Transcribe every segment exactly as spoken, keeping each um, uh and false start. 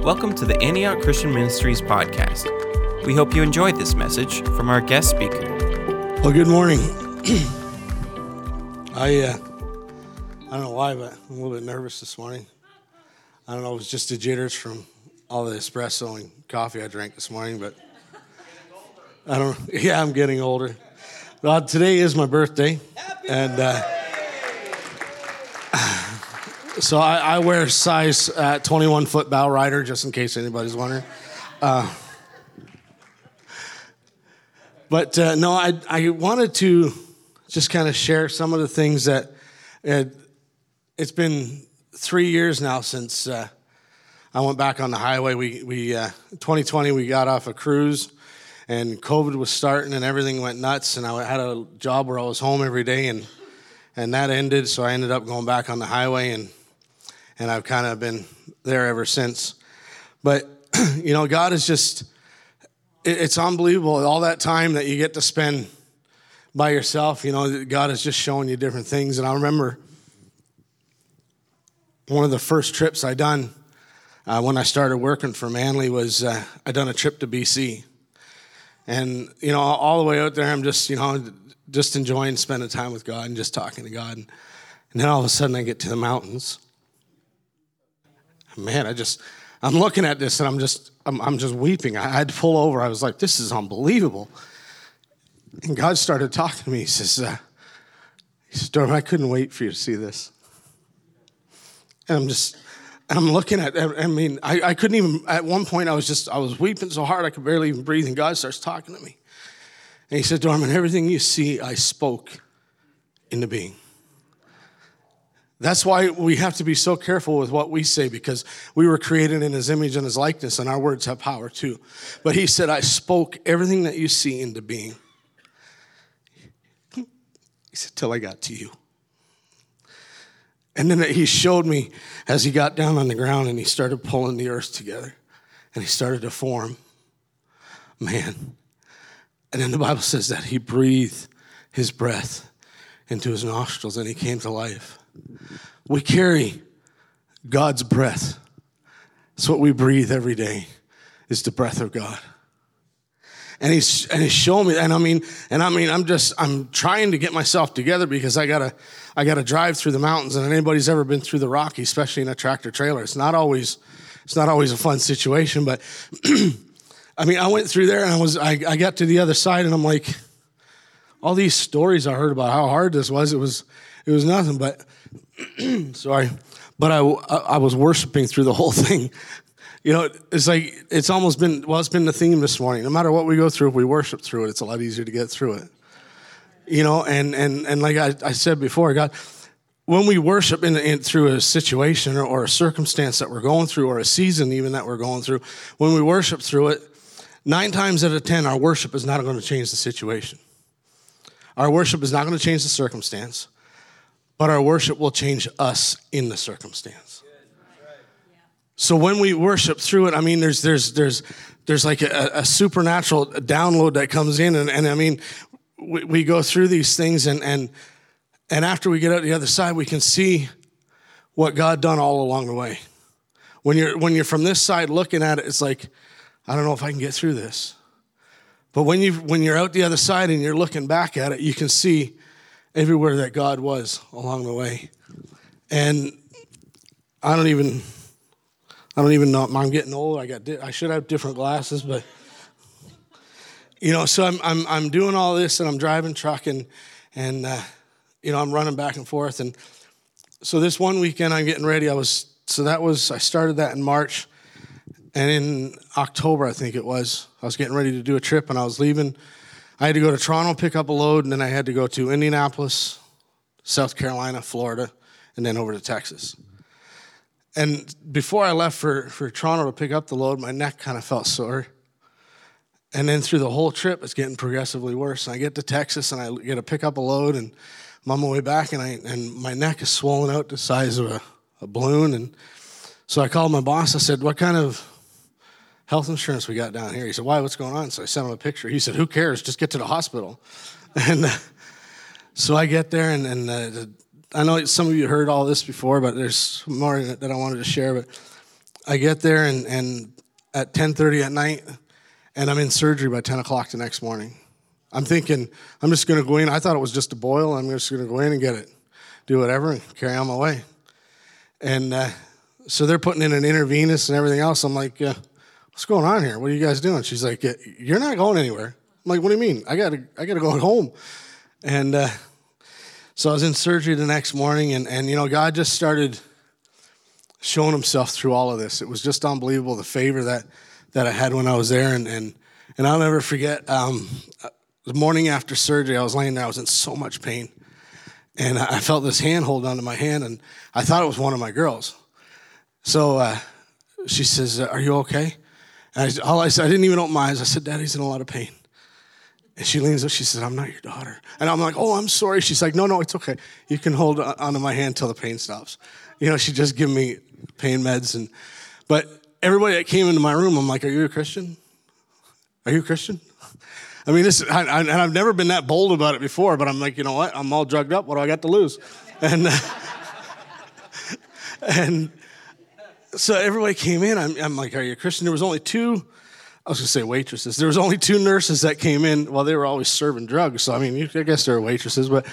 Welcome to the Antioch Christian Ministries podcast. We hope you enjoyed this message from our guest speaker. Well, good morning. I uh, I don't know why, but I'm a little bit nervous this morning. I don't know, it was just the jitters from all the espresso and coffee I drank this morning, but I don't, yeah, I'm getting older. Well, today is my birthday, and uh, so I, I wear size uh, twenty-one foot bow rider, just in case anybody's wondering. Uh, but uh, no, I I wanted to just kind of share some of the things that uh, it's been three years now since uh, I went back on the highway. We we uh, twenty twenty we got off a cruise, and COVID was starting, and everything went nuts. And I had a job where I was home every day, and and that ended. So I ended up going back on the highway, and and I've kind of been there ever since. But you know, God is just, it, it's unbelievable. All that time that you get to spend by yourself, you know, God is just showing you different things. And I remember one of the first trips I done uh, when I started working for Manly was uh, I done a trip to B C. And, you know, all the way out there, I'm just, you know, just enjoying spending time with God and just talking to God. And then all of a sudden I get to the mountains. Man, I just, I'm looking at this and I'm just, I'm, I'm just weeping. I had to pull over. I was like, this is unbelievable. And God started talking to me. He says, uh, he says, Dorman, I couldn't wait for you to see this. And I'm just, and I'm looking at, I mean, I, I couldn't even, at one point I was just, I was weeping so hard I could barely even breathe, and God starts talking to me. And he said, Dorman, everything you see, I spoke into being. That's why we have to be so careful with what we say, because we were created in his image and his likeness, and our words have power too. But he said, I spoke everything that you see into being. He said, till I got to you. And then he showed me as he got down on the ground and he started pulling the earth together and he started to form man. And then the Bible says that he breathed his breath into his nostrils and he came to life. We carry God's breath. That's what we breathe every day, is the breath of God. And he's and he's showing me, and I mean, and I mean, I'm just I'm trying to get myself together because I gotta I gotta drive through the mountains. And anybody's ever been through the Rockies, especially in a tractor trailer, it's not always it's not always a fun situation. But I mean, I went through there and I was I, I got to the other side, and I'm like, all these stories I heard about how hard this was, it was it was nothing. But sorry, but I I was worshiping through the whole thing. You know, it's like, it's almost been, well, it's been the theme this morning. No matter what we go through, if we worship through it, it's a lot easier to get through it. You know, and and and like I, I said before, God, when we worship in, in through a situation or, or a circumstance that we're going through, or a season even that we're going through, when we worship through it, nine times out of ten, our worship is not going to change the situation. Our worship is not going to change the circumstance, but our worship will change us in the circumstance. So when we worship through it, I mean, there's there's there's there's like a, a supernatural download that comes in, and, and I mean, we, we go through these things, and and and after we get out the other side, we can see what God done all along the way. When you're when you're from this side looking at it, it's like, I don't know if I can get through this. But when you when you're out the other side and you're looking back at it, you can see everywhere that God was along the way. And I don't even. I don't even know. I'm getting old. I got. I should have different glasses, but you know. So I'm I'm I'm doing all this, and I'm driving truck, and and uh, you know, I'm running back and forth. And so this one weekend, I'm getting ready. I was so that was I started that in March, and in October, I think it was, I was getting ready to do a trip, and I was leaving. I had to go to Toronto, pick up a load, and then I had to go to Indianapolis, South Carolina, Florida, and then over to Texas. And before I left for, for Toronto to pick up the load, my neck kind of felt sore. And then through the whole trip, it's getting progressively worse. And I get to Texas, and I get to pick up a load, and I'm on my way back, and I and my neck is swollen out the size of a, a balloon. And so I called my boss. I said, what kind of health insurance we got down here? He said, why, what's going on? So I sent him a picture. He said, who cares? Just get to the hospital. And uh, so I get there, and, and uh, the, I know some of you heard all this before, but there's more in it that I wanted to share. But I get there and, and at ten thirty at night, and I'm in surgery by ten o'clock the next morning. I'm thinking, I'm just going to go in. I thought it was just a boil. I'm just going to go in and get it, do whatever, and carry on my way. And uh, so they're putting in an intravenous and everything else. I'm like, uh, what's going on here? What are you guys doing? She's like, you're not going anywhere. I'm like, what do you mean? I got to I got to go home. And uh, so I was in surgery the next morning, and, and, you know, God just started showing himself through all of this. It was just unbelievable, the favor that, that I had when I was there. And, and, and I'll never forget, um, the morning after surgery, I was laying there. I was in so much pain. And I felt this hand hold onto my hand, and I thought it was one of my girls. So uh, she says, are you okay? And I, all I said, I didn't even open my eyes. I said, Daddy's in a lot of pain. And she leans up, she says, I'm not your daughter. And I'm like, oh, I'm sorry. She's like, no, no, it's okay. You can hold onto my hand till the pain stops. You know, she just give me pain meds. And But everybody that came into my room, I'm like, are you a Christian? Are you a Christian? I mean, this, I, I, and I've never been that bold about it before, but I'm like, you know what? I'm all drugged up. What do I got to lose? And uh, and so everybody came in. I'm, I'm like, are you a Christian? There was only two, I was going to say waitresses. There was only two nurses that came in. Well, they were always serving drugs. So, I mean, I guess they were waitresses. But,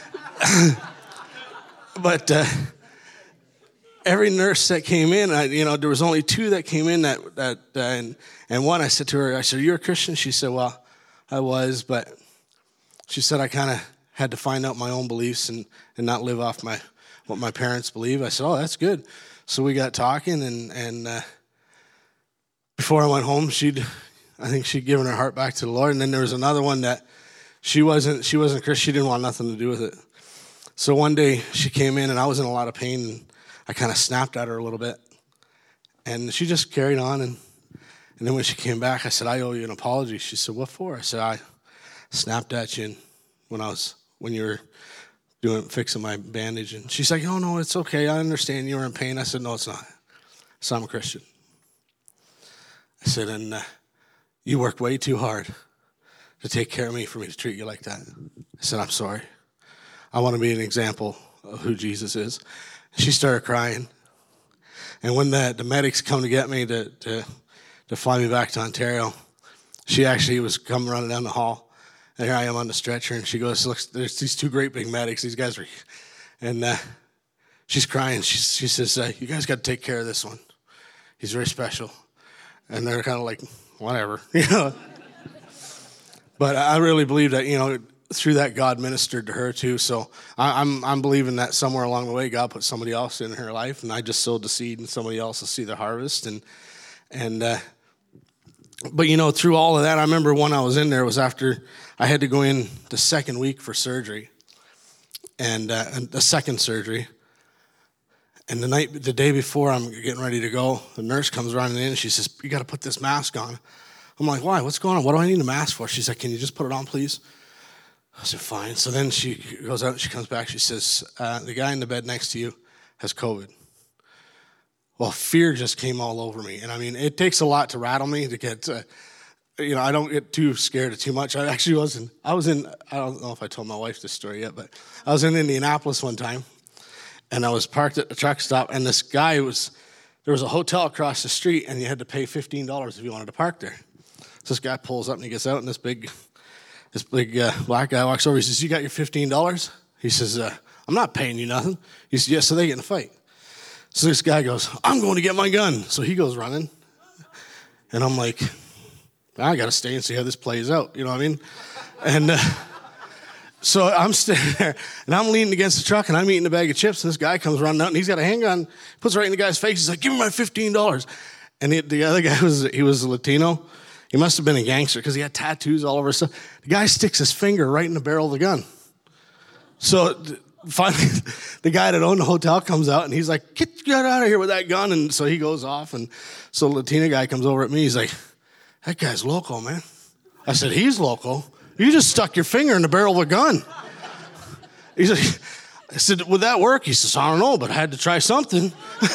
but uh, every nurse that came in, I, you know, there was only two that came in that, that uh, and, and one, I said to her, I said, you're a Christian? She said, well, I was, but she said I kind of had to find out my own beliefs and, and not live off my what my parents believe. I said, oh, that's good. So we got talking, and, and uh, before I went home, she'd, I think she'd given her heart back to the Lord. And then there was another one that she wasn't, she wasn't a Christian. She didn't want nothing to do with it. So one day she came in, and I was in a lot of pain, and I kind of snapped at her a little bit. And she just carried on, and And then when she came back, I said, I owe you an apology. She said, what for? I said, I snapped at you when I was when you were doing fixing my bandage. And she's like, oh, no, it's okay. I understand you were in pain. I said, no, it's not. So I'm a Christian. I said, and uh, you worked way too hard to take care of me for me to treat you like that. I said, I'm sorry. I want to be an example of who Jesus is. She started crying. And when the, the medics come to get me to, to to fly me back to Ontario, she actually was coming running down the hall, and here I am on the stretcher, and she goes, look, there's these two great big medics, these guys are, and uh, she's crying. She, she says, uh, you guys got to take care of this one. He's very special. And they're kind of like, whatever, you know. But I really believe that, you know, through that God ministered to her too. So I, I'm I'm believing that somewhere along the way, God put somebody else in her life, and I just sowed the seed, and somebody else will see the harvest. And, and, uh, But, you know, through all of that, I remember when I was in there, it was after I had to go in the second week for surgery, and uh, the second surgery. And the night, the day before I'm getting ready to go, the nurse comes running in, and she says, you got to put this mask on. I'm like, why? What's going on? What do I need a mask for? She's like, can you just put it on, please? I said, fine. So then she goes out, and she comes back, she says, uh, the guy in the bed next to you has COVID. Well, fear just came all over me. And I mean, it takes a lot to rattle me to get, uh, you know, I don't get too scared of too much. I actually wasn't, I was in, I don't know if I told my wife this story yet, but I was in Indianapolis one time, and I was parked at the truck stop, and this guy was, there was a hotel across the street, and you had to pay fifteen dollars if you wanted to park there. So this guy pulls up, and he gets out, and this big, this big uh, black guy walks over. He says, you got your fifteen dollars? He says, uh, I'm not paying you nothing. He says, yes, so they get in a fight. So this guy goes, I'm going to get my gun. So he goes running. And I'm like, I got to stay and see how this plays out. You know what I mean? And uh, so I'm standing there, and I'm leaning against the truck, and I'm eating a bag of chips, and this guy comes running out, and he's got a handgun, puts it right in the guy's face. He's like, give me my fifteen dollars. And the, the other guy, was he was a Latino. He must have been a gangster because he had tattoos all over his stuff. The guy sticks his finger right in the barrel of the gun. So finally, the guy that owned the hotel comes out, and he's like, get, get out of here with that gun. And so he goes off, and so the Latino guy comes over at me. He's like, that guy's loco, man. I said, he's loco. You just stuck your finger in the barrel of a gun. He's like, I said, would that work? He says, I don't know, but I had to try something.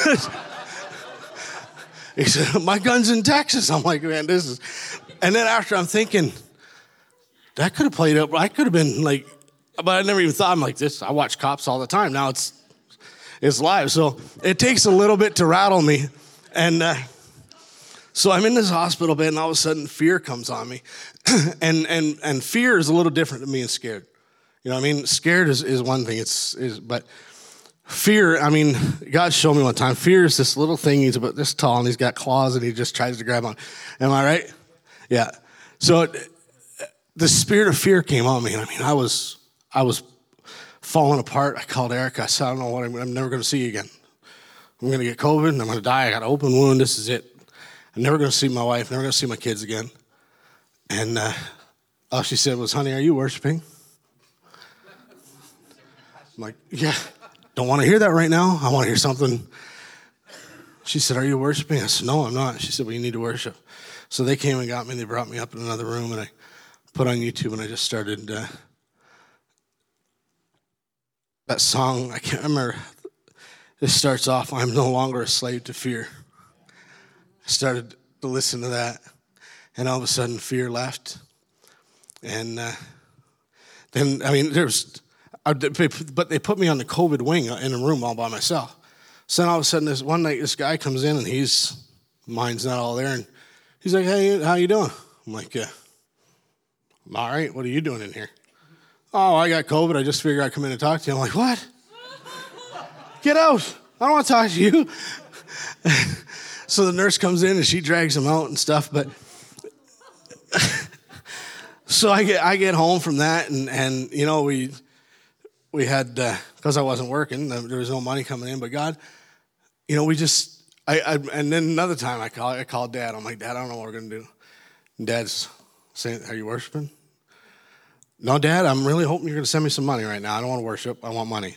He said, my gun's in Texas. I'm like, man, this is... And then after I'm thinking, that could have played out. I could have been like... But I never even thought, I'm like this. I watch Cops all the time. Now it's it's live. So it takes a little bit to rattle me. And uh, so I'm in this hospital bed, and all of a sudden fear comes on me. and and and fear is a little different than being scared. You know what I mean? Scared is, is one thing, It's is but fear, I mean, God showed me one time, fear is this little thing, he's about this tall, and he's got claws, and he just tries to grab on. Am I right? Yeah. So it, the spirit of fear came on me, and I mean, I was I was falling apart. I called Erica. I said, I don't know what I'm, I'm never going to see you again. I'm going to get COVID, and I'm going to die. I got an open wound. This is it. I'm never going to see my wife, never going to see my kids again. And uh, all she said was, honey, are you worshiping? I'm like, yeah, don't want to hear that right now. I want to hear something. She said, are you worshiping? I said, no, I'm not. She said, well, you need to worship. So they came and got me. They brought me up in another room, and I put on YouTube, and I just started uh, that song. I can't remember. It starts off, I'm no longer a slave to fear. I started to listen to that, and all of a sudden fear left. And uh, then, I mean, there's, but they put me on the COVID wing in a room all by myself. So then all of a sudden, this one night, this guy comes in, and he's, mine's not all there, and he's like, hey, how you doing? I'm like, yeah, I'm all right. What are you doing in here? Oh, I got COVID. I just figured I'd come in and talk to you. I'm like, what? Get out. I don't want to talk to you. So the nurse comes in and she drags him out and stuff. But so I get I get home from that, and, and you know, we we had, because uh, I wasn't working, there was no money coming in. But God, you know, we just, I, I and then another time I call I called Dad. I'm like, Dad, I don't know what we're going to do. And Dad's saying, are you worshiping? No, Dad, I'm really hoping you're going to send me some money right now. I don't want to worship. I want money.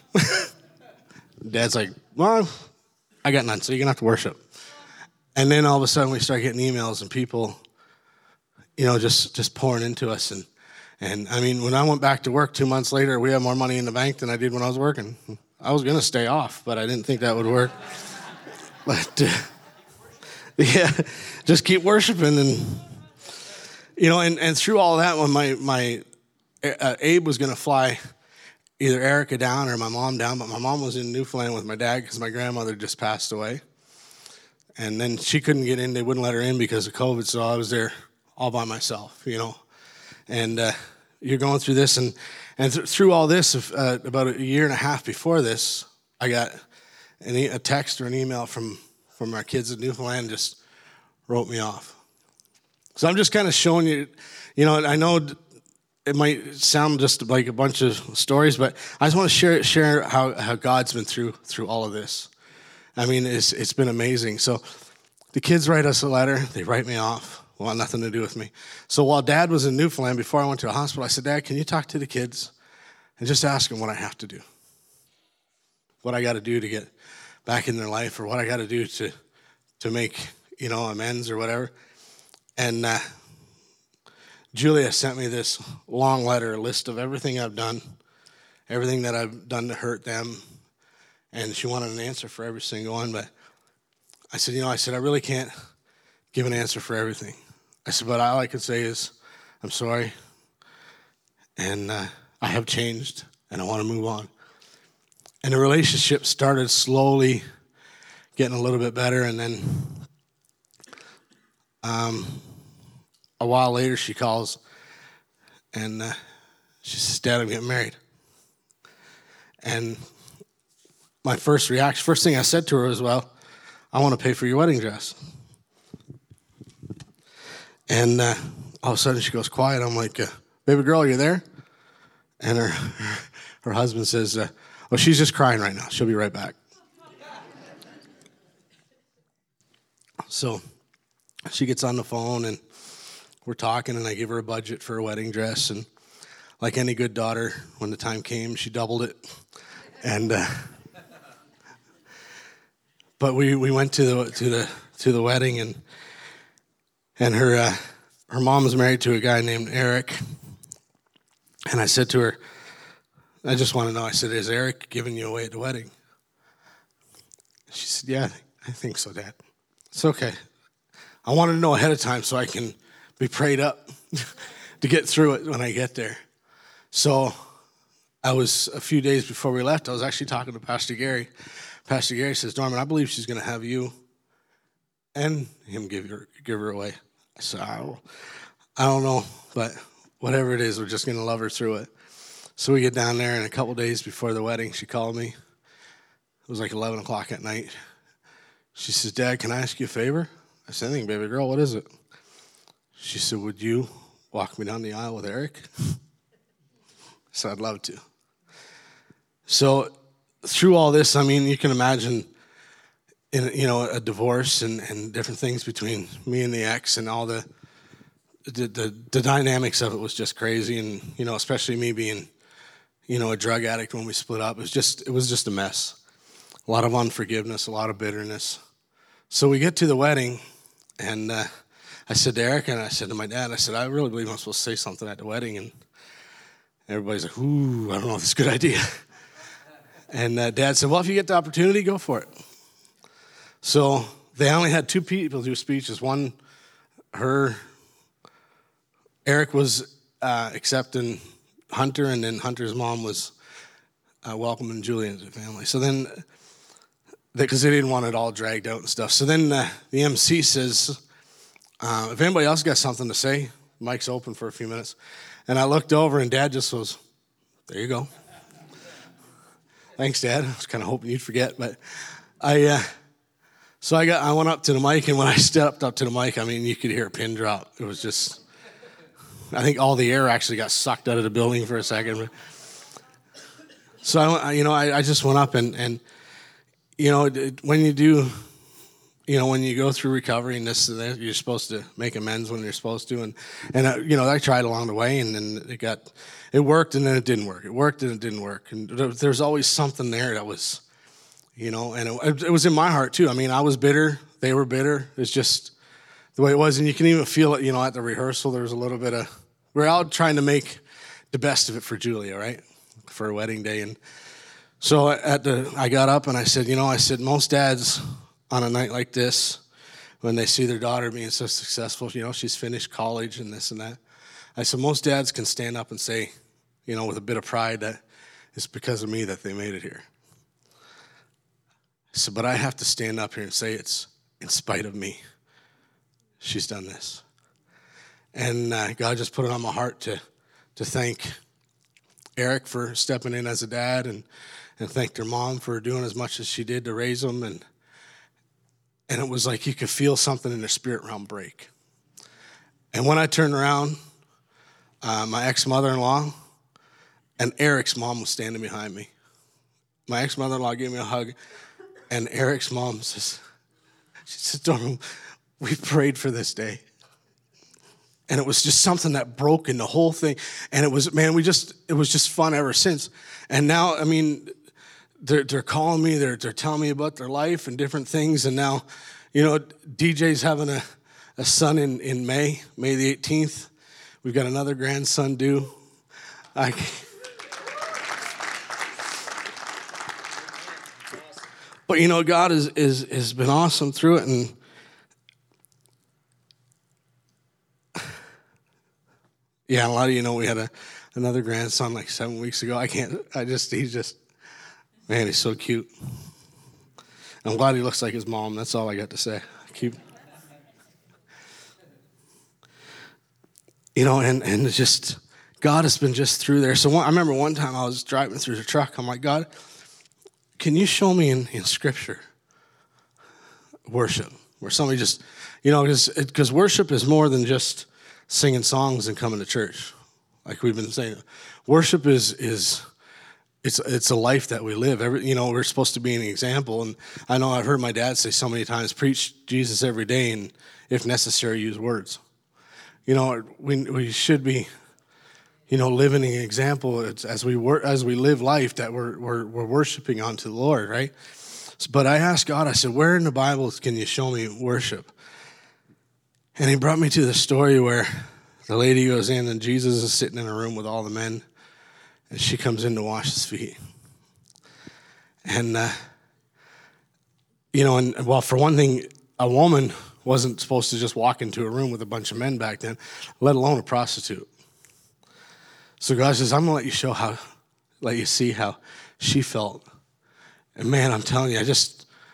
Dad's like, well, I got none, so you're going to have to worship. And then all of a sudden we start getting emails and people, you know, just, just pouring into us. And, and I mean, when I went back to work two months later, we had more money in the bank than I did when I was working. I was going to stay off, but I didn't think that would work. But, uh, yeah, just keep worshiping. And, you know, and, and through all that, when my, my uh, Abe was going to fly either Erica down or my mom down, but my mom was in Newfoundland with my dad because my grandmother just passed away. And then she couldn't get in. They wouldn't let her in because of COVID, so I was there all by myself, you know. And uh, you're going through this, and, and th- through all this, if, uh, about a year and a half before this, I got an e- a text or an email from, from our kids in Newfoundland and just wrote me off. So I'm just kind of showing you, you know, I know it might sound just like a bunch of stories, but I just want to share share how, how God's been through through all of this. I mean, it's it's been amazing. So the kids write us a letter. They write me off. Want nothing to do with me. So while Dad was in Newfoundland, before I went to the hospital, I said, Dad, can you talk to the kids and just ask them what I have to do? What I got to do to get back in their life, or what I got to do to to make, you know, amends or whatever. And uh, Julia sent me this long letter, a list of everything I've done, everything that I've done to hurt them, and she wanted an answer for every single one. But I said, you know, I said, I really can't give an answer for everything. I said, but all I can say is, I'm sorry, and uh, I have changed, and I want to move on. And the relationship started slowly getting a little bit better, and then um, a while later, she calls, and uh, she says, Dad, I'm getting married. And my first reaction, first thing I said to her was, well, I want to pay for your wedding dress. And uh, all of a sudden, she goes quiet. I'm like, uh, baby girl, are you there? And her her, her husband says, uh, oh, she's just crying right now. She'll be right back. So she gets on the phone, and we're talking, and I give her a budget for a wedding dress. And like any good daughter, when the time came, she doubled it. And uh, but we, we went to the to the to the wedding, and and her uh, her mom was married to a guy named Eric. And I said to her, I just want to know. I said, is Eric giving you away at the wedding? She said, yeah, I think so, Dad. It's okay. I wanted to know ahead of time so I can be prayed up to get through it when I get there. So I was, a few days before we left, I was actually talking to Pastor Gary. Pastor Gary says, Norman, I believe she's going to have you and him give her give her away. I said, I don't, I don't know, but whatever it is, we're just going to love her through it. So we get down there, and a couple days before the wedding, she called me. It was like eleven o'clock at night. She says, Dad, can I ask you a favor? I said, anything, baby girl, what is it? She said, would you walk me down the aisle with Eric? I said, I'd love to. So through all this, I mean, you can imagine, in you know, a divorce and, and different things between me and the ex, and all the, the the the dynamics of it was just crazy. And, you know, especially me being, you know, a drug addict when we split up, it was just it was just a mess. A lot of unforgiveness, a lot of bitterness. So we get to the wedding, and uh, I said to Eric, and I said to my dad, I said, I really believe I'm supposed to say something at the wedding. And everybody's like, ooh, I don't know if it's a good idea. And uh, Dad said, well, if you get the opportunity, go for it. So they only had two people do speeches. One, her, Eric was uh, accepting Hunter, and then Hunter's mom was uh, welcoming Julia into the family. So then, because they, they didn't want it all dragged out and stuff. So then uh, the M C says, uh, if anybody else got something to say, mic's open for a few minutes. And I looked over, and Dad just was, there you go. Thanks, Dad. I was kind of hoping you'd forget, but I. Uh, so I got. I went up to the mic, and when I stepped up to the mic, I mean, you could hear a pin drop. It was just. I think all the air actually got sucked out of the building for a second. So I, you know, I, I just went up, and and you know, it, when you do, you know, when you go through recovery and this and that, you're supposed to make amends when you're supposed to, and and uh, you know, I tried along the way, and then it got. It worked, and then it didn't work. It worked, and it didn't work. And there's always something there that was, you know, and it, it was in my heart, too. I mean, I was bitter. They were bitter. It's just the way it was. And you can even feel it, you know, at the rehearsal. There was a little bit of, we're out trying to make the best of it for Julia, right, for her wedding day. And so at the, I got up, and I said, you know, I said, most dads on a night like this, when they see their daughter being so successful, you know, she's finished college and this and that. I said, most dads can stand up and say, you know, with a bit of pride, that it's because of me that they made it here. I said, but I have to stand up here and say it's in spite of me. She's done this. And uh, God just put it on my heart to to thank Eric for stepping in as a dad, and, and thank their mom for doing as much as she did to raise them. And, and it was like you could feel something in their spirit realm break. And when I turned around, Uh, my ex-mother-in-law and Eric's mom was standing behind me. My ex-mother-in-law gave me a hug, and Eric's mom says, she said, Dorman, we prayed for this day. And it was just something that broke in the whole thing. And it was, man, we just, it was just fun ever since. And now, I mean, they're, they're calling me, they're, they're telling me about their life and different things. And now, you know, D J's having a, a son in, in May, May the eighteenth. We've got another grandson due. I, but you know, God is is has been awesome through it, and yeah, a lot of you know we had a another grandson like seven weeks ago. I can't. I just he's just man, he's so cute. I'm glad he looks like his mom. That's all I got to say. I keep. You know, and, and it's just, God has been just through there. So one, I remember one time I was driving through the truck. I'm like, God, can you show me in, in Scripture worship? Where somebody just, you know, because worship is more than just singing songs and coming to church. Like we've been saying. Worship is, is it's it's a life that we live. Every, you know, we're supposed to be an example. And I know I've heard my dad say so many times, preach Jesus every day, and if necessary, use words. You know, we we should be, you know, living an example as we work, as we live life that we're we're we're worshiping unto the Lord, right? But I asked God, I said, where in the Bible can you show me worship? And He brought me to the story where the lady goes in and Jesus is sitting in a room with all the men, and she comes in to wash His feet. And uh, you know, and well, for one thing, a woman wasn't supposed to just walk into a room with a bunch of men back then, let alone a prostitute. So God says, I'm going to let you show how, let you see how she felt. And man, I'm telling you, I just,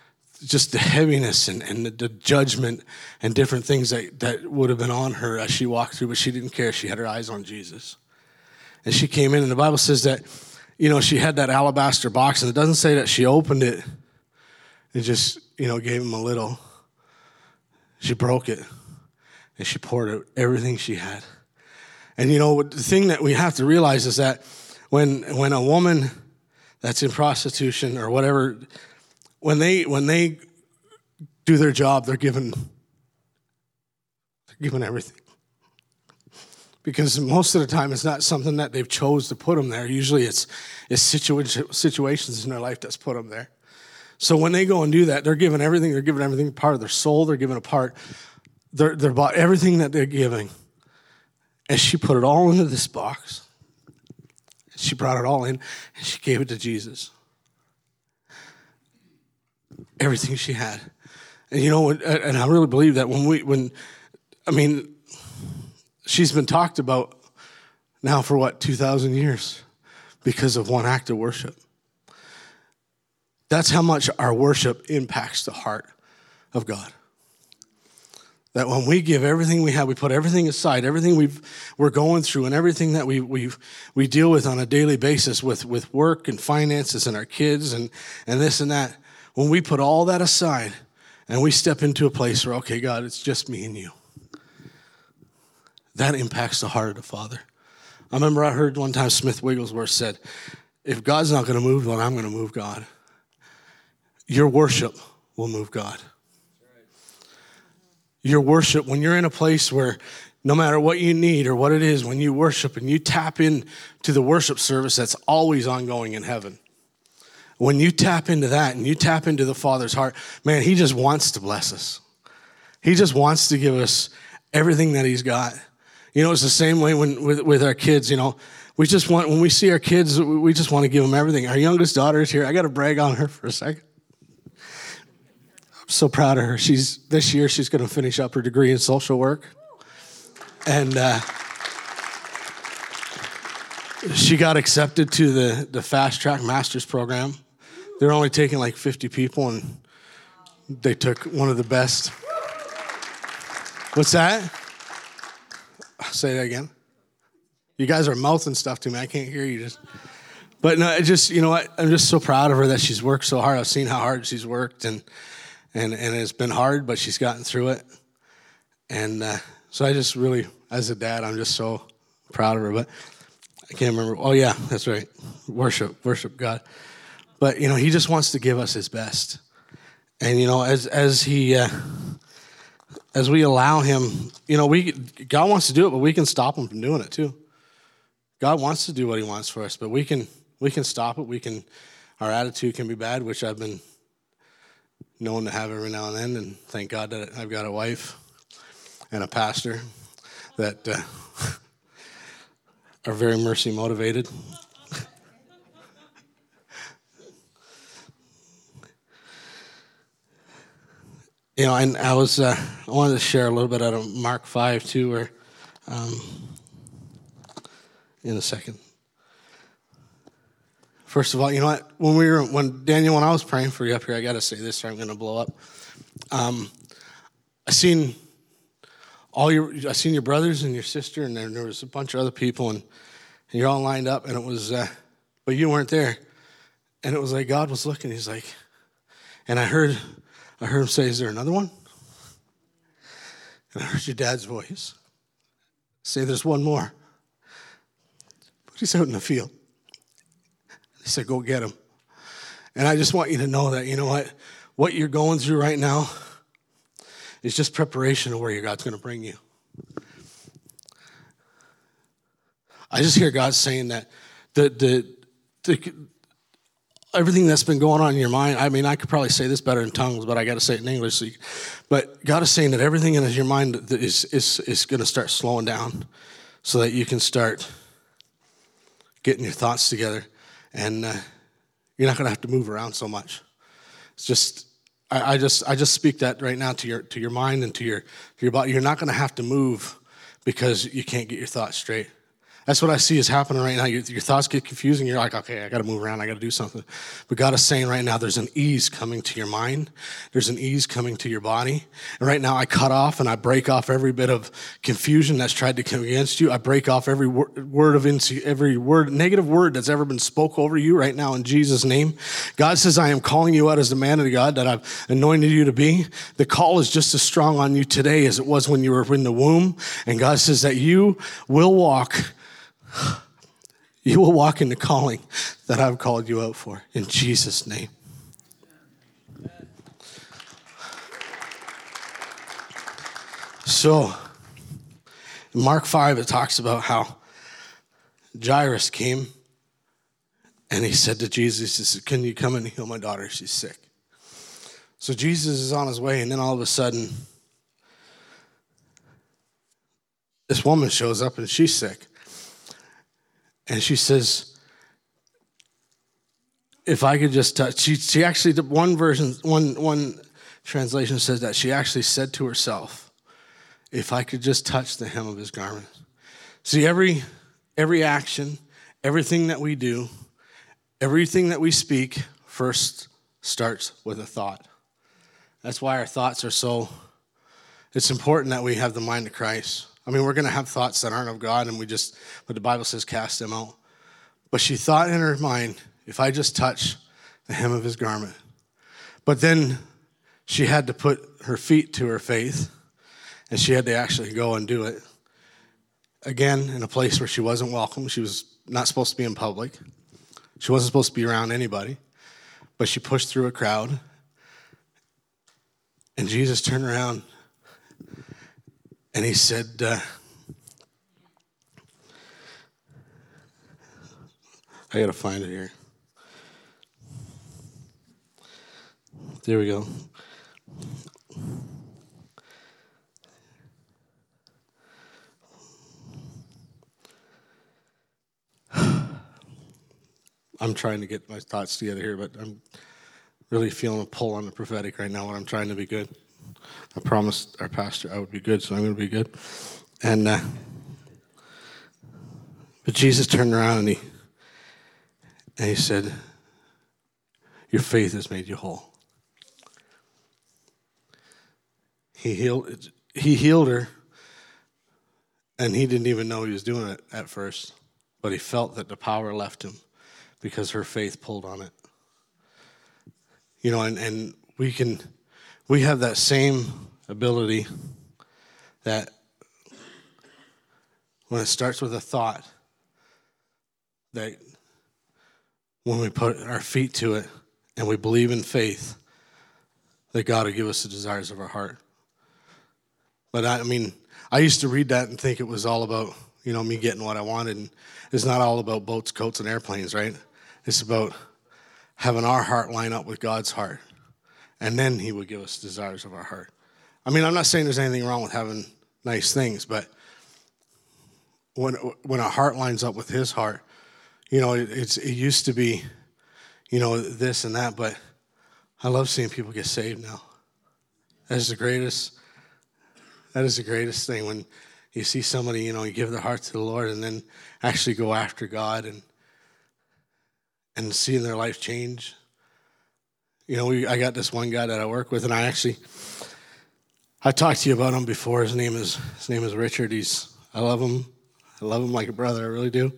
just the heaviness and, and the, the judgment and different things that, that would have been on her as she walked through, but she didn't care. She had her eyes on Jesus. And she came in, and the Bible says that, you know, she had that alabaster box, and it doesn't say that she opened it and just, you know, gave him a little. She broke it, and she poured out everything she had. And, you know, the thing that we have to realize is that when when a woman that's in prostitution or whatever, when they when they do their job, they're given, they're given everything. Because most of the time, it's not something that they've chose to put them there. Usually it's, it's situa- situations in their life that's put them there. So when they go and do that, they're given everything. They're given everything, part of their soul. They're given a part. They're, they're about everything that they're giving. And she put it all into this box. She brought it all in, and she gave it to Jesus. Everything she had. And you know, and I really believe that when we, when, I mean, she's been talked about now for what, two thousand years because of one act of worship. That's how much our worship impacts the heart of God. That when we give everything we have, we put everything aside, everything we've, we're going through and everything that we we we deal with on a daily basis with, with work and finances and our kids and, and this and that, when we put all that aside and we step into a place where, okay, God, it's just me and you. That impacts the heart of the Father. I remember I heard one time Smith Wigglesworth said, if God's not going to move, then I'm going to move God. Your worship will move God. Your worship, when you're in a place where no matter what you need or what it is, when you worship and you tap in to the worship service that's always ongoing in heaven, when you tap into that and you tap into the Father's heart, man, he just wants to bless us. He just wants to give us everything that he's got. You know, it's the same way when with, with our kids, you know. We just want, when we see our kids, we just want to give them everything. Our youngest daughter is here. I got to brag on her for a second. I'm so proud of her. She's this year, she's going to finish up her degree in social work. And uh, she got accepted to the, the Fast Track Master's program. They're only taking like fifty people, and they took one of the best. What's that? Say that again. You guys are mouthing stuff to me. I can't hear you. Just, but no, it just, you know what? I'm just so proud of her that she's worked so hard. I've seen how hard she's worked, and and and it's been hard, but she's gotten through it. And uh, so I just really, as a dad, I'm just so proud of her. But I can't remember. Oh yeah, that's right. Worship, worship God. But you know, he just wants to give us his best. And you know, as as he. Uh, As we allow him, you know, we God wants to do it, but we can stop him from doing it too. God wants to do what he wants for us, but we can we can stop it. We can, our attitude can be bad, which I've been known to have every now and then, and thank God that I've got a wife and a pastor that uh, are very mercy motivated. You know, and I was, uh, I wanted to share a little bit out of Mark five, too, where, um, in a second. First of all, you know what, when we were, when Daniel, when I was praying for you up here, I got to say this or I'm going to blow up. Um, I seen all your, I seen your brothers and your sister, and there, there was a bunch of other people, and, and you're all lined up, and it was, uh, but you weren't there. And it was like God was looking, he's like, and I heard, I heard him say, is there another one? And I heard your dad's voice say, there's one more. But he's out in the field. He said, go get him. And I just want you to know that, you know what? What you're going through right now is just preparation of where your God's going to bring you. I just hear God saying that the the the everything that's been going on in your mind, I mean, I could probably say this better in tongues, but I got to say it in English. So you, but God is saying that everything in your mind is, is, is going to start slowing down so that you can start getting your thoughts together. And uh, you're not going to have to move around so much. It's just, I, I just I just speak that right now to your to your mind and to your, to your body. You're not going to have to move because you can't get your thoughts straight. That's what I see is happening right now. Your, your thoughts get confusing. You're like, okay, I got to move around. I got to do something. But God is saying right now, there's an ease coming to your mind. There's an ease coming to your body. And right now I cut off and I break off every bit of confusion that's tried to come against you. I break off every wor- word of insu- every word, negative word that's ever been spoke over you right now in Jesus' name. God says, I am calling you out as the man of God that I've anointed you to be. The call is just as strong on you today as it was when you were in the womb. And God says that you will walk You will walk in the calling that I've called you out for, in Jesus' name. So, in Mark five, it talks about how Jairus came and he said to Jesus, he said, can you come and heal my daughter? She's sick. So Jesus is on his way, and then all of a sudden, this woman shows up and she's sick. And she says, if I could just touch, she, she actually, one version, one, one translation says that she actually said to herself, if I could just touch the hem of his garment. See, every, every action, everything that we do, everything that we speak first starts with a thought. That's why our thoughts are so, it's important that we have the mind of Christ. I mean, we're going to have thoughts that aren't of God, and we just, but the Bible says cast them out. But she thought in her mind, if I just touch the hem of his garment. But then she had to put her feet to her faith, and she had to actually go and do it. Again, in a place where she wasn't welcome. She was not supposed to be in public. She wasn't supposed to be around anybody. But she pushed through a crowd. And Jesus turned around and he said, uh, I got to find it here. There we go. I'm trying to get my thoughts together here, but I'm really feeling a pull on the prophetic right now when I'm trying to be good. I promised our pastor I would be good, so I'm going to be good. And uh, but Jesus turned around and he and he said, your faith has made you whole. He healed he healed her, and he didn't even know he was doing it at first, but he felt that the power left him because her faith pulled on it. You know, and, and we can we have that same ability that when it starts with a thought, that when we put our feet to it and we believe in faith, that God will give us the desires of our heart. But I, I mean, I used to read that and think it was all about, you know, me getting what I wanted. And it's not all about boats, coats, and airplanes, right? It's about having our heart line up with God's heart. And then he would give us desires of our heart. I mean, I'm not saying there's anything wrong with having nice things, but when when our heart lines up with his heart, you know, it, it's it used to be, you know, this and that, but I love seeing people get saved now. That is the greatest, that is the greatest thing when you see somebody, you know, you give their heart to the Lord and then actually go after God and and seeing their life change. You know, we, I got this one guy that I work with, and I actually, I talked to you about him before. His name is his name is Richard. He's, I love him. I love him like a brother. I really do.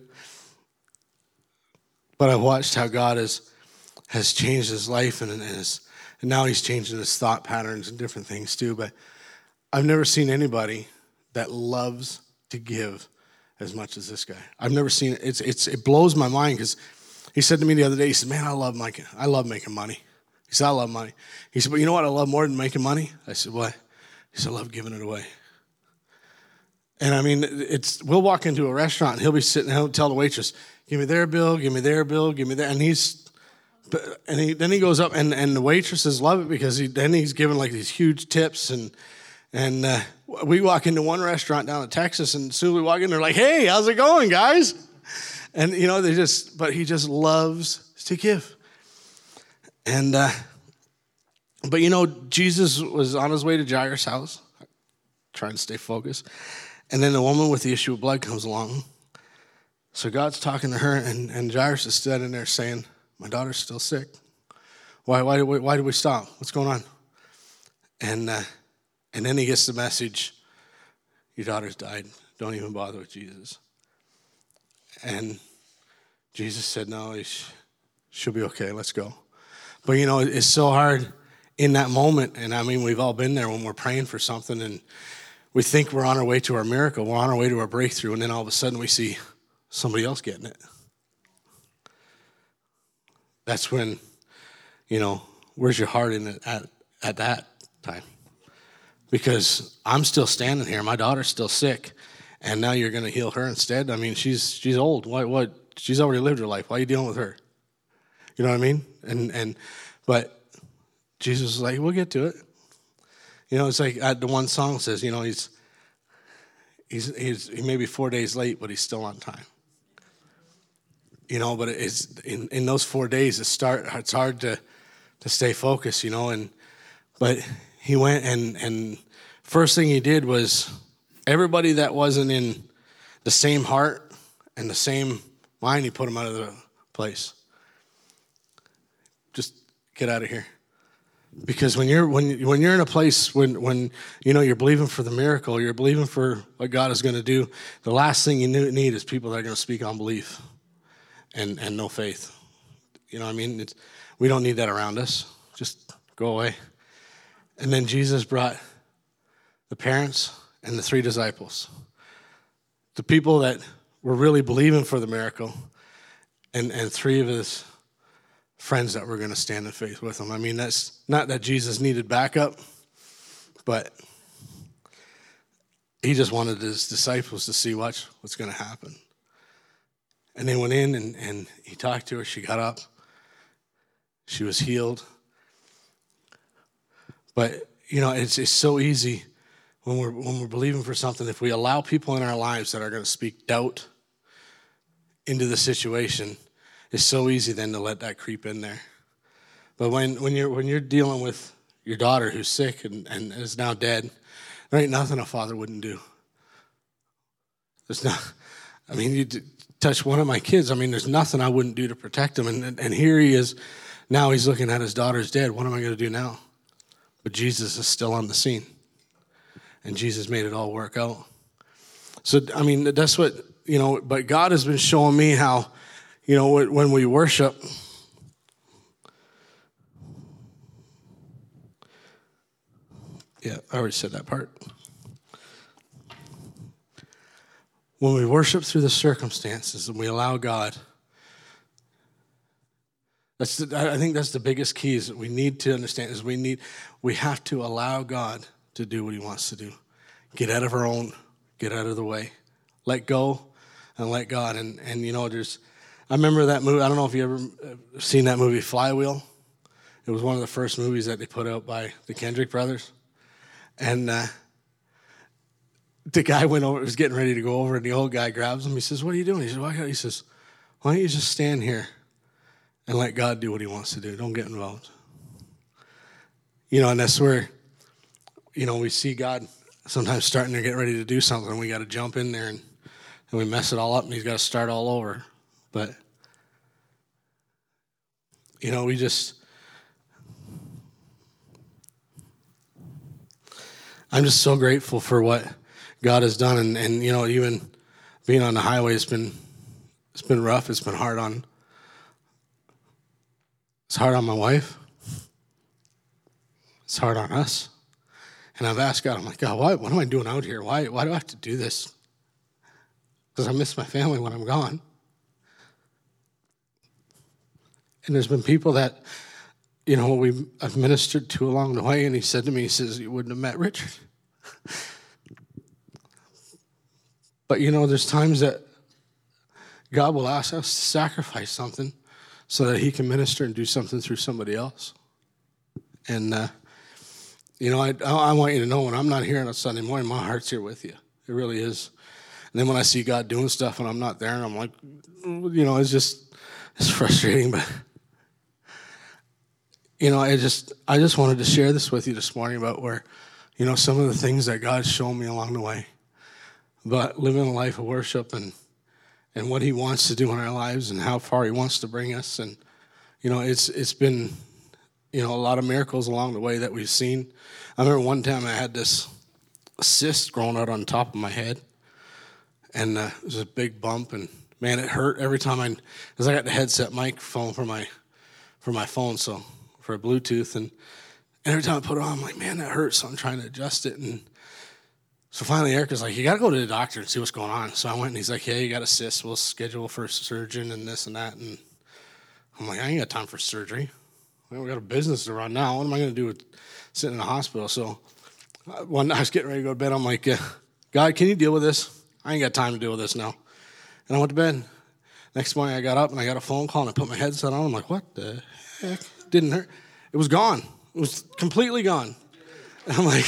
But I've watched how God has has changed his life, and, and, his, and now he's changing his thought patterns and different things too. But I've never seen anybody that loves to give as much as this guy. I've never seen it. It's it's it blows my mind because he said to me the other day, he said, "Man, I love making I love making money." He said, I love money. He said, but you know what I love more than making money? I said, what? He said, I love giving it away. And I mean, it's we'll walk into a restaurant and he'll be sitting and he'll tell the waitress, give me their bill, give me their bill, give me that. And he's, and he then he goes up and, and the waitresses love it because he then he's giving like these huge tips. And and uh, we walk into one restaurant down in Texas and as soon as we walk in, they're like, hey, how's it going, guys? And, you know, they just, but he just loves to give. And, uh, but you know, Jesus was on his way to Jairus' house, trying to stay focused. And then the woman with the issue of blood comes along. So God's talking to her, and, and Jairus is standing there saying, my daughter's still sick. Why, why, did we, why did we stop? What's going on? And, uh, and then he gets the message, your daughter's died. Don't even bother with Jesus. And Jesus said, no, she'll be okay. Let's go. But, you know, it's so hard in that moment. And, I mean, we've all been there when we're praying for something, and we think we're on our way to our miracle. We're on our way to our breakthrough, and then all of a sudden we see somebody else getting it. That's when, you know, where's your heart in it at, at that time? Because I'm still standing here. My daughter's still sick, and now you're going to heal her instead? I mean, she's she's old. Why? What? She's already lived her life. Why are you dealing with her? You know what I mean? And and but Jesus is like, we'll get to it. You know, it's like uh, the one song says, you know, he's he's he's he may be four days late, but he's still on time. You know, but it's in, in those four days, it start it's hard to to stay focused. You know, and but he went and and first thing he did was everybody that wasn't in the same heart and the same mind, he put them out of the place. Just get out of here. Because when you're when when you're in a place when when you know you're believing for the miracle, you're believing for what God is going to do, the last thing you need is people that are going to speak unbelief and and no faith. You know what I mean? It's, we don't need that around us. Just go away. And then Jesus brought the parents and the three disciples, the people that were really believing for the miracle, and and three of his friends that were going to stand in faith with him. I mean, that's not that Jesus needed backup, but he just wanted his disciples to see watch what's going to happen. And they went in, and, and he talked to her. She got up. She was healed. But, you know, it's it's so easy when we're when we're believing for something, if we allow people in our lives that are going to speak doubt into the situation, it's so easy then to let that creep in there. But when, when you're when you're dealing with your daughter who's sick and, and is now dead, there ain't nothing a father wouldn't do. There's not. I mean, you touch one of my kids. I mean, there's nothing I wouldn't do to protect him. And and here he is. Now he's looking at his daughter's dead. What am I going to do now? But Jesus is still on the scene. And Jesus made it all work out. So, I mean, that's what, you know, but God has been showing me how, you know, when we worship, yeah, I already said that part. When we worship through the circumstances and we allow God, that's the, I think that's the biggest key is that we need to understand is we need, we have to allow God to do what he wants to do. Get out of our own, get out of the way. Let go and let God. And, and you know, there's, I remember that movie, I don't know if you ever seen that movie, Flywheel. It was one of the first movies that they put out by the Kendrick brothers. And uh, the guy went over, was getting ready to go over, and the old guy grabs him. He says, what are you doing? He says, why, he says, why don't you just stand here and let God do what he wants to do? Don't get involved. You know, and that's where, you know, we see God sometimes starting to get ready to do something, and we got to jump in there, and, and we mess it all up, and he's got to start all over. But, you know, we just, I'm just so grateful for what God has done. And, and you know, even being on the highway, it's been, it's been rough. It's been hard on, it's hard on my wife. It's hard on us. And I've asked God, I'm like, God, why, what am I doing out here? Why, why do I have to do this? Because I miss my family when I'm gone. And there's been people that, you know, we I've ministered to along the way, and he said to me, he says, you wouldn't have met Richard. But, you know, there's times that God will ask us to sacrifice something so that he can minister and do something through somebody else. And, uh, you know, I, I want you to know when I'm not here on a Sunday morning, my heart's here with you. It really is. And then when I see God doing stuff and I'm not there, and I'm like, you know, it's just, it's frustrating, but... You know, I just I just wanted to share this with you this morning about where, you know, some of the things that God's shown me along the way. But living a life of worship and and what he wants to do in our lives and how far he wants to bring us. And, you know, it's it's been, you know, a lot of miracles along the way that we've seen. I remember one time I had this cyst growing out on top of my head, and uh, it was a big bump, and man, it hurt every time I, because I got the headset microphone for my for my phone, so for Bluetooth, and, and every time I put it on, I'm like, man, that hurts, so I'm trying to adjust it, and so finally Erica's like, you got to go to the doctor and see what's going on. So I went, and he's like, yeah, you got a cyst, we'll schedule for a surgeon and this and that, and I'm like, I ain't got time for surgery. We got a business to run now. What am I going to do with sitting in a hospital? So when I was getting ready to go to bed, I'm like, yeah, God, can you deal with this? I ain't got time to deal with this now. And I went to bed. Next morning, I got up, and I got a phone call, and I put my headset on. I'm like, what the heck? Didn't hurt. It was gone. It was completely gone. And I'm like,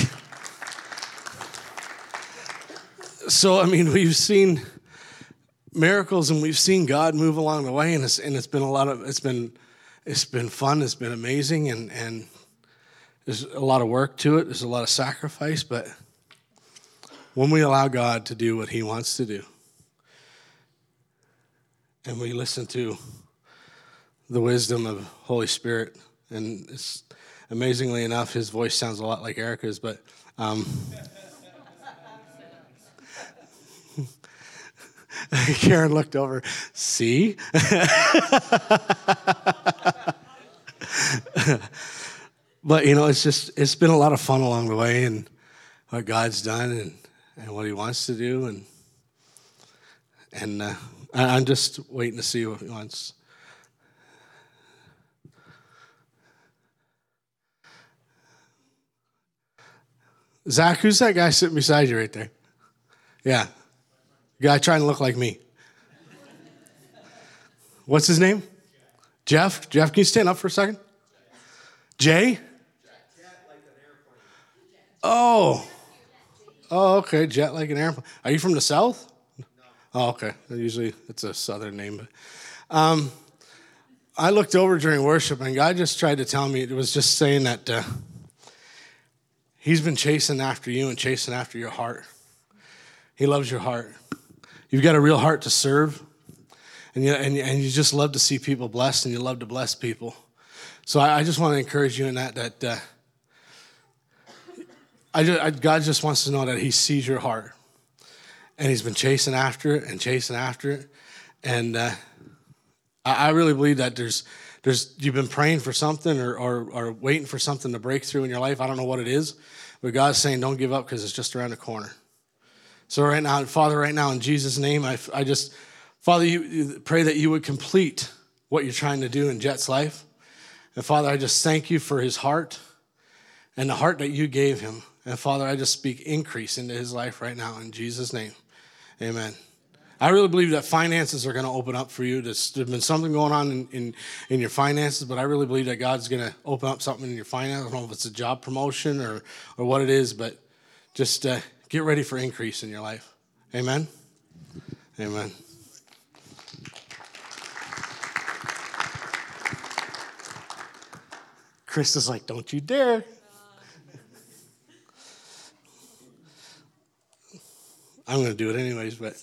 so, I mean, we've seen miracles, and we've seen God move along the way, and it's, and it's been a lot of, it's been, it's been fun. It's been amazing, and, and there's a lot of work to it. There's a lot of sacrifice, but when we allow God to do what he wants to do, and we listen to the wisdom of Holy Spirit, and it's amazingly enough, his voice sounds a lot like Erica's, but um, Karen looked over, see? But, you know, it's just, it's been a lot of fun along the way, and what God's done, and, and what he wants to do, and and uh, I'm just waiting to see what he wants. Zach, who's that guy sitting beside you right there? Yeah. Guy trying to look like me. What's his name? Jeff? Jeff, can you stand up for a second? Jay? Oh. Oh, okay. Jet like an airplane. Are you from the South? Oh, okay. Usually it's a Southern name. But um, I looked over during worship, and God just tried to tell me, it was just saying that uh, he's been chasing after you and chasing after your heart. He loves your heart. You've got a real heart to serve, and you, and, and you just love to see people blessed, and you love to bless people. So I, I just want to encourage you in that, that uh, I just, I, God just wants to know that he sees your heart. And he's been chasing after it and chasing after it. And uh, I, I really believe that there's, there's you've been praying for something or, or, or waiting for something to break through in your life. I don't know what it is, but God's saying don't give up because it's just around the corner. So right now, Father, right now in Jesus' name, I, I just, Father, you, you pray that you would complete what you're trying to do in Jet's life. And Father, I just thank you for his heart and the heart that you gave him. And Father, I just speak increase into his life right now in Jesus' name. Amen. I really believe that finances are going to open up for you. There's, there's been something going on in, in, in your finances, but I really believe that God's going to open up something in your finances. I don't know if it's a job promotion or, or what it is, but just uh, get ready for increase in your life. Amen. Amen. Chris is like, don't you dare. I'm going to do it anyways, but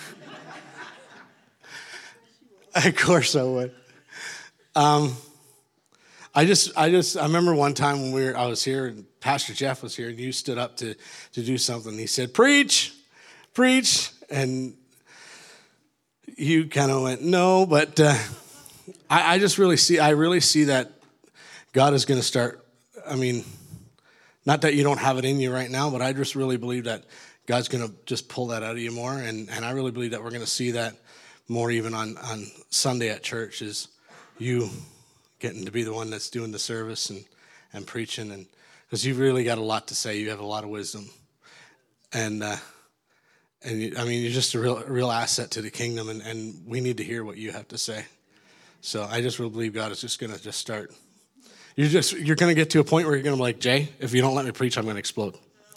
of course I would. Um, I just, I just, I remember one time when we were, I was here and Pastor Jeff was here and you stood up to, to do something. He said, preach, preach. And you kind of went, no, but uh, I, I just really see, I really see that God is going to start, I mean, not that you don't have it in you right now, but I just really believe that God's going to just pull that out of you more, and, and I really believe that we're going to see that more even on, on Sunday at church, is you getting to be the one that's doing the service and, and preaching, and because you've really got a lot to say. You have a lot of wisdom, and uh, and you, I mean, you're just a real a real asset to the kingdom, and, and we need to hear what you have to say. So I just really believe God is just going to just start. You're just you're going to get to a point where you're going to be like, Jay, if you don't let me preach, I'm going to explode.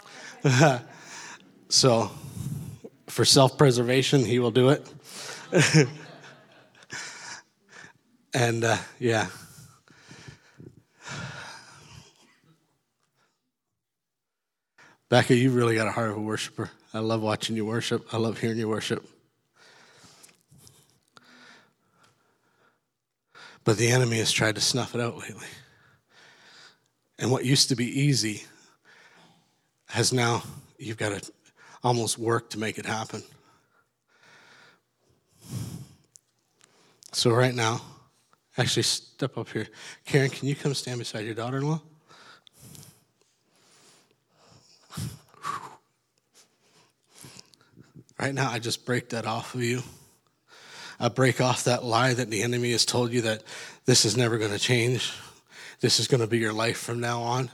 So, for self-preservation, he will do it. And, uh, yeah. Becca, you really got a heart of a worshiper. I love watching you worship. I love hearing you worship. But the enemy has tried to snuff it out lately. And what used to be easy has now, you've got to almost work to make it happen. So right now, actually step up here. Karen, can you come stand beside your daughter-in-law? Right now, I just break that off of you. I break off that lie that the enemy has told you that this is never going to change. This is going to be your life from now on.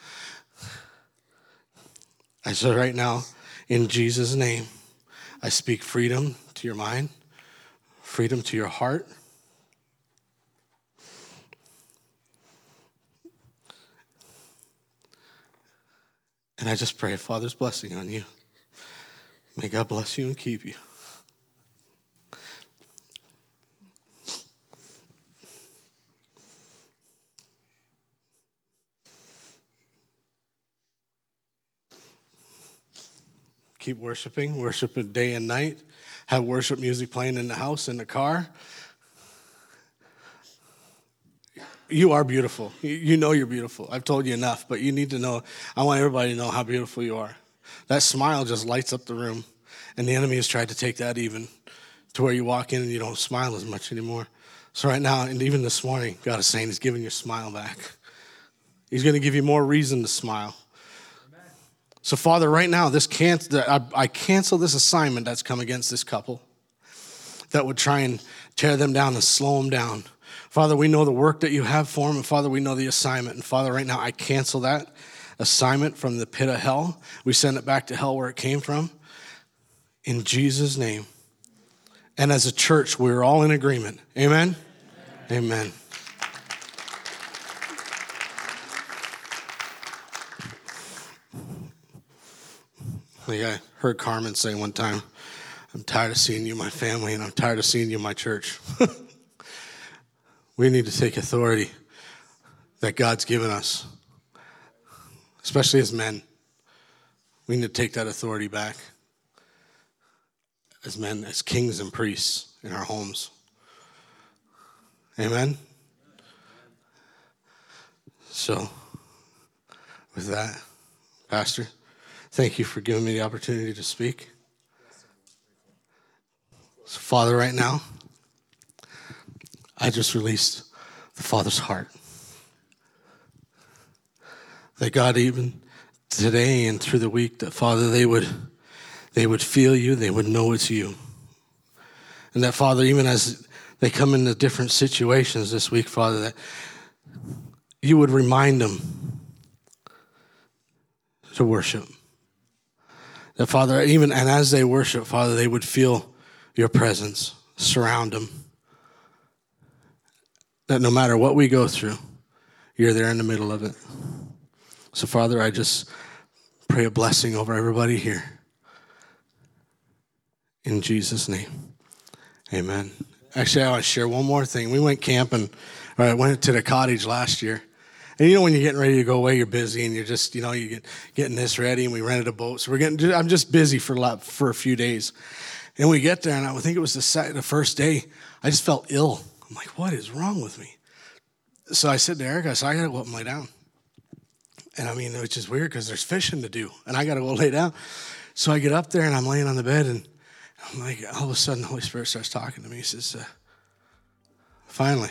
I said right now, in Jesus' name, I speak freedom to your mind, freedom to your heart. And I just pray Father's blessing on you. May God bless you and keep you. Keep worshiping, worship day and night. Have worship music playing in the house, in the car. You are beautiful. You know you're beautiful. I've told you enough, but you need to know, I want everybody to know how beautiful you are. That smile just lights up the room, and the enemy has tried to take that even to where you walk in and you don't smile as much anymore. So right now, and even this morning, God is saying he's giving your smile back. He's going to give you more reason to smile. So, Father, right now, this can't, I, I cancel this assignment that's come against this couple that would try and tear them down and slow them down. Father, we know the work that you have for them, and Father, we know the assignment. And Father, right now, I cancel that assignment from the pit of hell. We send it back to hell where it came from. In Jesus' name. And as a church, we're all in agreement. Amen? Amen. Amen. Like I heard Carmen say one time, I'm tired of seeing you, my family, and I'm tired of seeing you, my church. We need to take authority that God's given us, especially as men. We need to take that authority back as men, as kings and priests in our homes. Amen? So, with that, Pastor, thank you for giving me the opportunity to speak. So, Father, right now, I just released the Father's heart. That God, even today and through the week, that Father, they would they would feel you, they would know it's you. And that, Father, even as they come into different situations this week, Father, that you would remind them to worship. That, Father, even and as they worship, Father, they would feel your presence surround them. That no matter what we go through, you're there in the middle of it. So, Father, I just pray a blessing over everybody here. In Jesus' name, amen. Actually, I want to share one more thing. We went camping, or I went to the cottage last year. And you know when you're getting ready to go away, you're busy, and you're just, you know, you get getting this ready, and we rented a boat. So we're getting, I'm just busy for a lot, for a few days. And we get there, and I think it was the, second, the first day, I just felt ill. I'm like, what is wrong with me? So I said to Eric, I said, I got to go up and lay down. And I mean, which is weird because there's fishing to do, and I got to go lay down. So I get up there, and I'm laying on the bed, and I'm like, all of a sudden, the Holy Spirit starts talking to me. He says, uh, finally,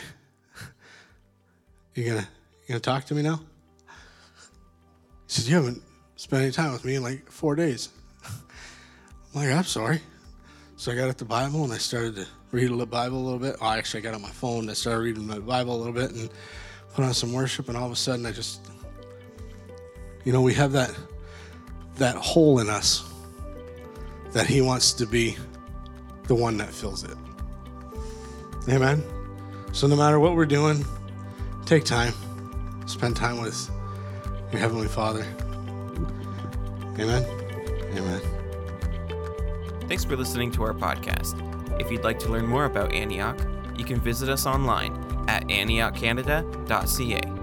you gonna you gonna talk to me now? He says, you haven't spent any time with me in like four days. I'm like, I'm sorry. So I got at the Bible, and I started to read the Bible a little bit. Oh, actually, I got on my phone, and I started reading my Bible a little bit, and put on some worship, and all of a sudden, I just, you know, we have that that hole in us that he wants to be the one that fills it. Amen? So no matter what we're doing, take time. Spend time with your Heavenly Father. Amen? Amen. Thanks for listening to our podcast. If you'd like to learn more about Antioch, you can visit us online at antioch canada dot c a.